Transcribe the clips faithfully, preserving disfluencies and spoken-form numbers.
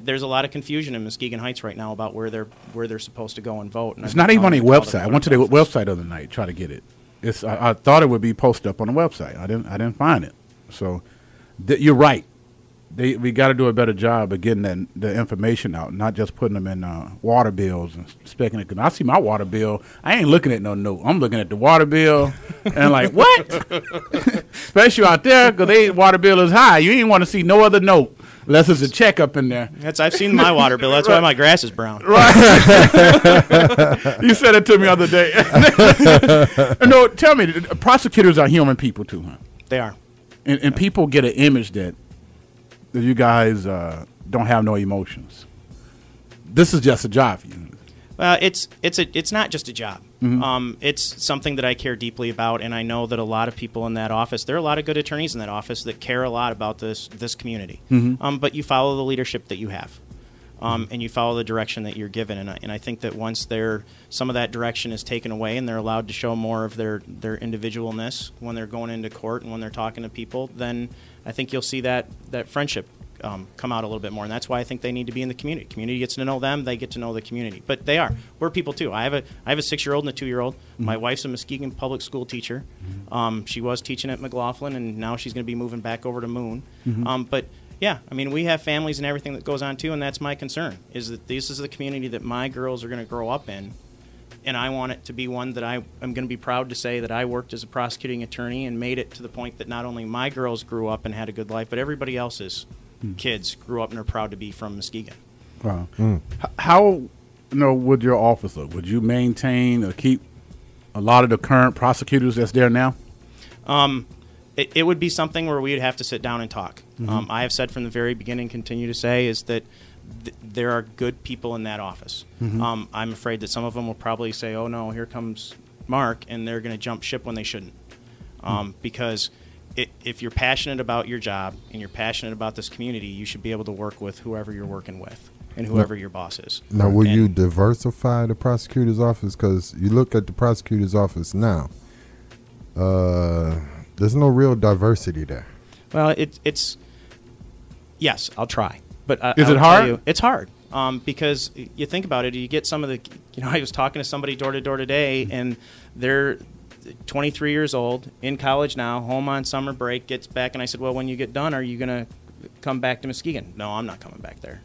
there's a lot of confusion in Muskegon Heights right now about where they're where they're supposed to go and vote. And it's I've not been even on telling their them to call website. I the went to their voter's office. website the other night to try to get it. It's I, I thought it would be posted up on the website. I didn't I didn't find it. So th- you're right. They, we got to do a better job of getting that, the information out, not just putting them in uh, water bills and specking it. Cause I see my water bill, I ain't looking at no note. I'm looking at the water bill and like, what? Especially out there, because they water bill is high. You ain't want to see no other note unless there's a check up in there. That's I've seen my water bill. That's right. Why my grass is brown. Right. You said it to me the other day. No, tell me, prosecutors are human people too, huh? They are. And, and people get an image that that you guys uh, don't have no emotions. This is just a job for you. Well, it's it's a it's not just a job. Mm-hmm. Um, it's something that I care deeply about, and I know that a lot of people in that office. There are a lot of good attorneys in that office that care a lot about this this community. Mm-hmm. Um, but you follow the leadership that you have, um, mm-hmm. and you follow the direction that you're given. And I, and I think that once there some of that direction is taken away, and they're allowed to show more of their their individualness when they're going into court and when they're talking to people, then I think you'll see that that friendship Um, come out a little bit more, and that's why I think they need to be in the community. Community gets to know them; they get to know the community. But they are. We're people too. I have a I have a six-year-old and a two-year-old. Mm-hmm. My wife's a Muskegon public school teacher. Mm-hmm. Um, she was teaching at McLaughlin, and now she's going to be moving back over to Moon. Mm-hmm. Um, but yeah, I mean, we have families and everything that goes on too, and that's my concern. Is that this is the community that my girls are going to grow up in, and I want it to be one that I am going to be proud to say that I worked as a prosecuting attorney and made it to the point that not only my girls grew up and had a good life, but everybody else's kids grew up and are proud to be from Muskegon. Wow. Mm. How, you know, would your office look? Would you maintain or keep a lot of the current prosecutors that's there now? Um, it, it would be something where we'd have to sit down and talk. Mm-hmm. Um, I have said from the very beginning, continue to say, is that th- there are good people in that office. Mm-hmm. Um, I'm afraid that some of them will probably say, oh, no, here comes Mark, and they're going to jump ship when they shouldn't. Um, mm-hmm. Because It, if you're passionate about your job and you're passionate about this community, you should be able to work with whoever you're working with and whoever now, your boss is. Now, will and you diversify the prosecutor's office? Because you look at the prosecutor's office now, uh, there's no real diversity there. Well, it, it's, yes, I'll try. But I, Is I'll it hard? You, it's hard um, because you think about it, you get some of the, you know, I was talking to somebody door to door today, and they're twenty-three years old, in college now, home on summer break, gets back, and I said, well, when you get done, are you going to come back to Muskegon? No, I'm not coming back there.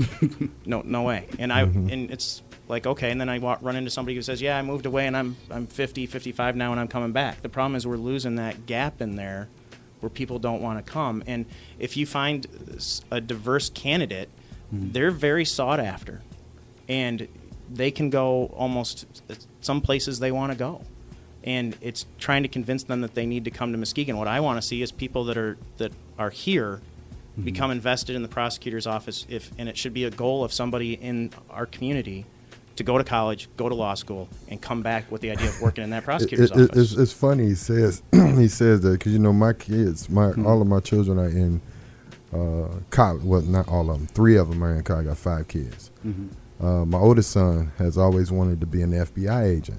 no no way. And I mm-hmm. and it's like, okay, and then I walk, run into somebody who says, yeah, I moved away, and I'm I'm fifty, fifty-five now, and I'm coming back. The problem is we're losing that gap in there where people don't want to come. And if you find a diverse candidate, mm-hmm. they're very sought after, and they can go almost some places they want to go. And it's trying to convince them that they need to come to Muskegon. What I want to see is people that are that are here mm-hmm. become invested in the prosecutor's office. If and it should be a goal of somebody in our community to go to college, go to law school, and come back with the idea of working in that prosecutor's it, it, office. It's, it's funny he says he says that because you know my kids, my mm-hmm. all of my children are in uh, college. Well, not all of them. Three of them are in college. I got five kids. Mm-hmm. Uh, my oldest son has always wanted to be an F B I agent.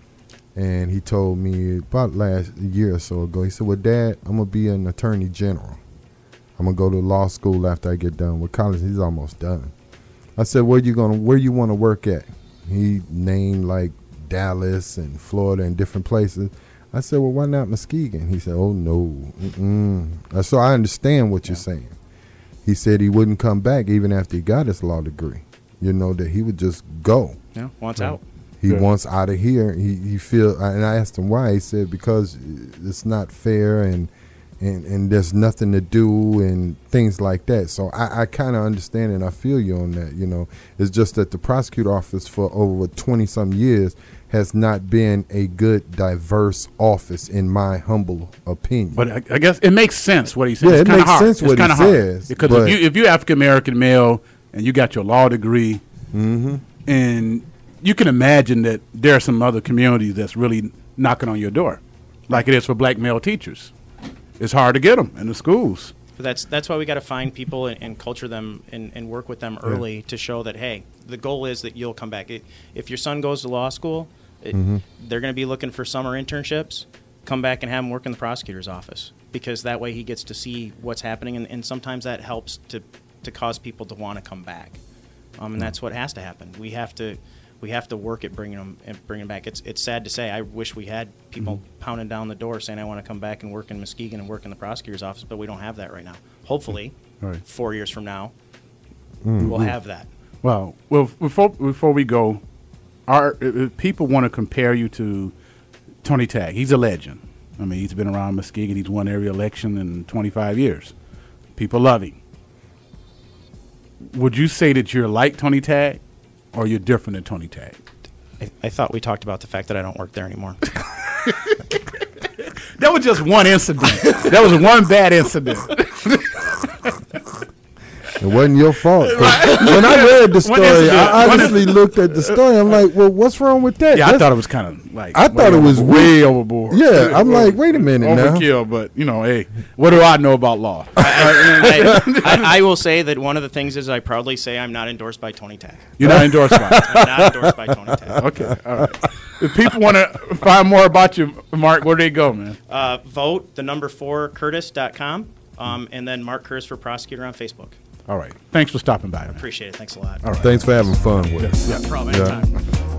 And he told me about last year or so ago, he said, well, Dad, I'm going to be an attorney general. I'm going to go to law school after I get done with college. He's almost done. I said, where you going to, where you want to work at? He named like Dallas and Florida and different places. I said, well, why not Muskegon? He said, oh, no. Mm-mm. So I understand what yeah. you're saying. He said he wouldn't come back even after he got his law degree. You know, that he would just go. Yeah, wants right. out. He Good. wants out of here. He he feel, and I asked him why. He said because it's not fair, and and, and there's nothing to do, and things like that. So I, I kind of understand, and I feel you on that. You know, it's just that the prosecutor office for over twenty some years has not been a good, diverse office, in my humble opinion. But I, I guess it makes sense what he says. Yeah, it's it makes hard. sense it's what he says. Because if you if you're African American male and you got your law degree, mm-hmm. and you can imagine that there are some other communities that's really knocking on your door, like it is for black male teachers. It's hard to get them in the schools. But that's that's why we got to find people and, and culture them and, and work with them early yeah. to show that, hey, the goal is that you'll come back. It, if your son goes to law school, it, mm-hmm. they're going to be looking for summer internships. Come back and have him work in the prosecutor's office, because that way he gets to see what's happening, and, and sometimes that helps to to cause people to want to come back, um, and that's what has to happen. We have to we have to work at bringing them and bringing back. It's it's sad to say. I wish we had people mm-hmm. pounding down the door saying I want to come back and work in Muskegon and work in the prosecutor's office, but we don't have that right now. Hopefully, right. four years from now, mm-hmm. we'll have that. Well, well, before before we go, our if people want to compare you to Tony Tagg. He's a legend. I mean, he's been around Muskegon. He's won every election in twenty-five years. People love him. Would you say that you're like Tony Tagg, or you're different than Tony Tagg? I, I thought we talked about the fact that I don't work there anymore. That was just one incident. That was one bad incident. It wasn't your fault. Right. When I read the story, I honestly looked at the story. I'm like, well, what's wrong with that? Yeah, That's, I thought it was kind of like I thought it was way overboard. Yeah, I'm like, wait a minute now. Overkill, but you know, hey, what do I know about law? I, I, I, I will say that one of the things is I proudly say I'm not endorsed by Tony Tagg. You're not endorsed by? I'm not endorsed by Tony Tagg. Okay, all right. If people want to find more about you, Mark, where do they go, man? Uh, vote the number four Curtis dot com, um, and then Mark Curtis for Prosecutor on Facebook. All right. Thanks for stopping by. Man. Appreciate it. Thanks a lot. All right. Thanks for having fun with us. Yeah. No problem. Anytime.